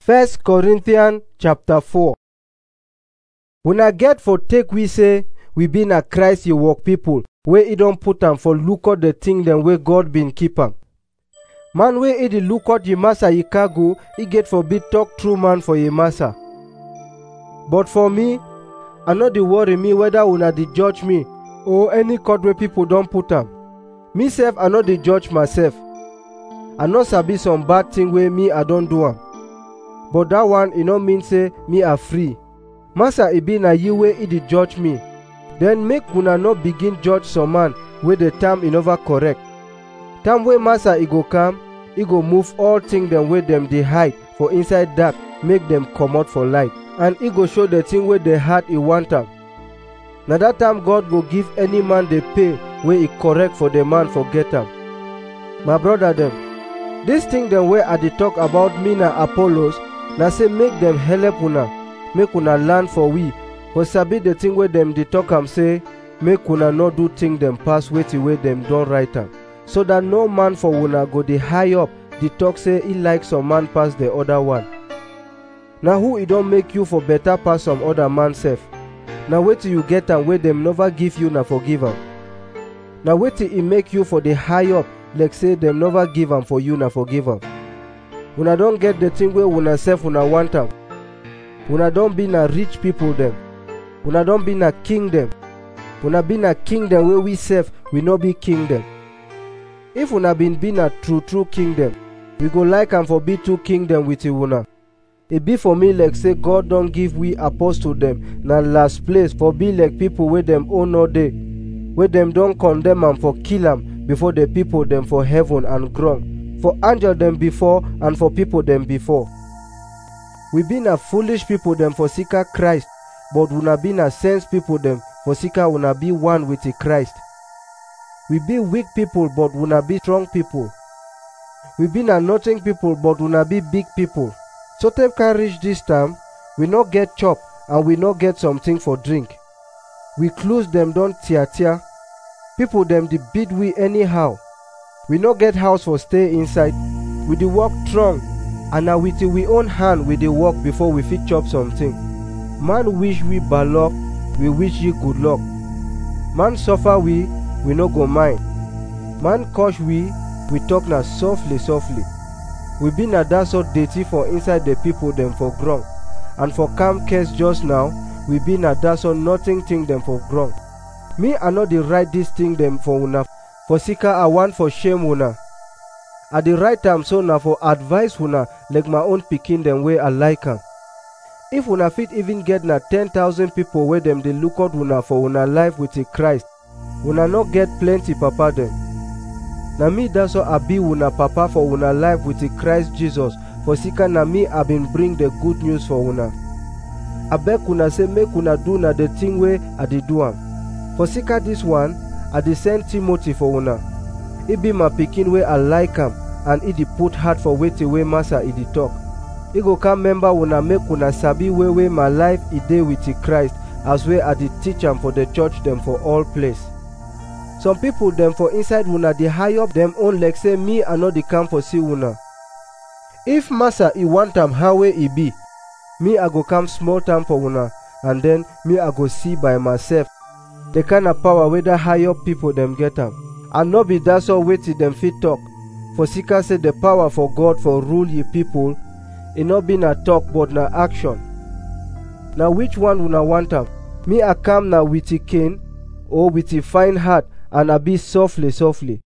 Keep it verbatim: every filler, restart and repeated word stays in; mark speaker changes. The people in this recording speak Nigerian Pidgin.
Speaker 1: First Corinthians chapter four. Una get for take we say we be na Christ you work people wey he don put am for look out the thing dem wey God been keep am. Man wey he dey look out ye massa ye cargo, he get for be talk true man for ye massa. But for me, I no dey worry me whether una dey judge me or any court wey people don put am. Me sef I no dey judge myself. I no sabi some bad thing wey me I don do am. But that one e no mean say me are free. Massa e be na you wey e dey judge me. Then make una no begin judge some man wey the time e never correct. Time wey massa e go come, e go move all thing dem wey dem dey hide for inside dark, make dem comot for light, and e go show the thing wey the heart e want am. Na that time God go give any man the pay wey e correct for the man for get am. My brother dem, this thing dem wey I dey talk about me na Apollos, na say make dem help una, make una learn for we, for sabi the thing wey dem dey talk am say, make una no do thing dem pass wetin wey dem don write am, so that no man for una go dey high up dey talk say he like some man pass the other one. Na who e don make you for better pass some other man sef? Na wetin you get am wey dem never give you na forgive am. Na wetin e make you for the high up like say dem never give am for you na forgive am. Una don get the thing wey una sef una want am. Una don be na rich people dem. Una don be na king dem. Una be na king dem wey we sef we no be king dem. If una been be na true true king dem, we go like am for be two king dem with una. E be for me like say God don give we apostle dem na last place for be like people wey dem own no dey, wey dem don condemn am for kill am before the people dem for heaven and ground, for angel dem before and for people dem before. We be na foolish people dem for seeker Christ, but una be na sense people dem for seeker una be one with the Christ. We be weak people but una be strong people. We be na nothing people but una be big people. So time can reach this time, we no get chop and we no get something for drink. We close them don tear tear. People them dey beat we anyhow. We no get house for stay inside. We dey work strong, and na with we own hand we dey work before we fit chop something. Man wish we bad luck, we wish you good luck. Man suffer we, we no go mind. Man curse we, we talk na softly softly. We be na that so dirty for inside the people them for ground, and for calm case just now, we be na that so nothing thing them for ground. Me I no dey write this thing them for una, for seeker I want for shame una. I dey write am so na for advice una like my own pikin them wey I like am. If una fit even get na ten thousand people wey them dey look out una for una life with a Christ, una no get plenty papa them. Na me that's so I be una papa for una life with the Christ Jesus, for seeker na me I been bring the good news for una. I beg una say make una do na the thing wey I dey do am. For seeker this one, I dey send Timothy for una. He be my pikin wey I like am, and he dey put heart for wetin wey massa he dey talk. He go come member una make una sabi wey wey my life e dey with the Christ, as wey I dey teach am for the church dem for all place. Some people dem for inside una dey high up dem own like say me I no dey come for see una. If massa he want am how wey e be, me I go come small time for una, and then me I go see by myself the kind of power wey that high up people dem get am. And no be that so wetin dem fit talk, for seeker say the power for God for rule ye people, e no be na talk but na action. Now which one una want am? Me I come na with a cane or with a fine heart, and I be softly softly.